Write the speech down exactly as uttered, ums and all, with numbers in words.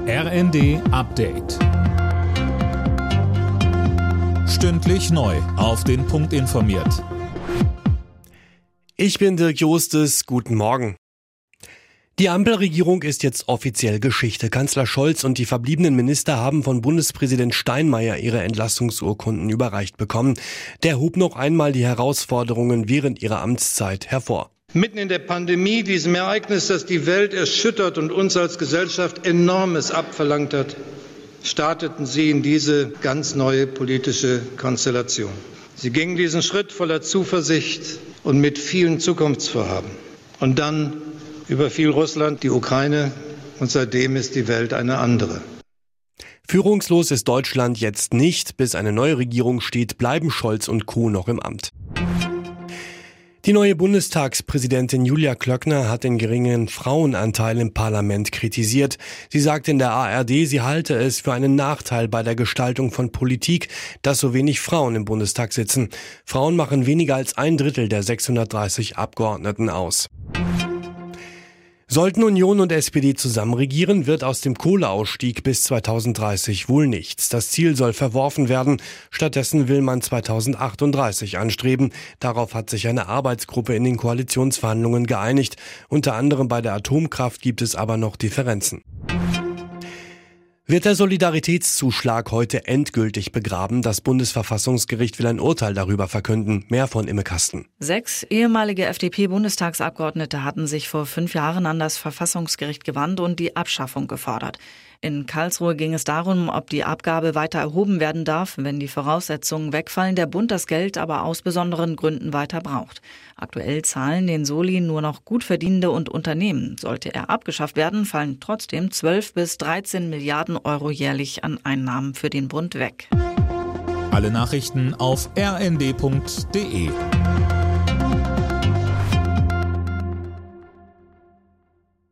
R N D Update. Stündlich neu auf den Punkt informiert. Ich bin Dirk Jostes, guten Morgen. Die Ampelregierung ist jetzt offiziell Geschichte. Kanzler Scholz und die verbliebenen Minister haben von Bundespräsident Steinmeier ihre Entlassungsurkunden überreicht bekommen. Der hob noch einmal die Herausforderungen während ihrer Amtszeit hervor. Mitten in der Pandemie, diesem Ereignis, das die Welt erschüttert und uns als Gesellschaft Enormes abverlangt hat, starteten Sie in diese ganz neue politische Konstellation. Sie gingen diesen Schritt voller Zuversicht und mit vielen Zukunftsvorhaben. Und dann überfiel Russland die Ukraine und seitdem ist die Welt eine andere. Führungslos ist Deutschland jetzt nicht. Bis eine neue Regierung steht, bleiben Scholz und Co. noch im Amt. Die neue Bundestagspräsidentin Julia Klöckner hat den geringen Frauenanteil im Parlament kritisiert. Sie sagte in der A R D, sie halte es für einen Nachteil bei der Gestaltung von Politik, dass so wenig Frauen im Bundestag sitzen. Frauen machen weniger als ein Drittel der sechshundertdreißig Abgeordneten aus. Sollten Union und S P D zusammen regieren, wird aus dem Kohleausstieg bis zweitausenddreißig wohl nichts. Das Ziel soll verworfen werden. Stattdessen will man zweitausendachtunddreißig anstreben. Darauf hat sich eine Arbeitsgruppe in den Koalitionsverhandlungen geeinigt. Unter anderem bei der Atomkraft gibt es aber noch Differenzen. Wird der Solidaritätszuschlag heute endgültig begraben? Das Bundesverfassungsgericht will ein Urteil darüber verkünden. Mehr von Imme Kasten. Sechs ehemalige F D P-Bundestagsabgeordnete hatten sich vor fünf Jahren an das Verfassungsgericht gewandt und die Abschaffung gefordert. In Karlsruhe ging es darum, ob die Abgabe weiter erhoben werden darf, wenn die Voraussetzungen wegfallen, der Bund das Geld aber aus besonderen Gründen weiter braucht. Aktuell zahlen den Soli nur noch Gutverdienende und Unternehmen. Sollte er abgeschafft werden, fallen trotzdem zwölf bis dreizehn Milliarden Euro jährlich an Einnahmen für den Bund weg. Alle Nachrichten auf r n d punkt d e.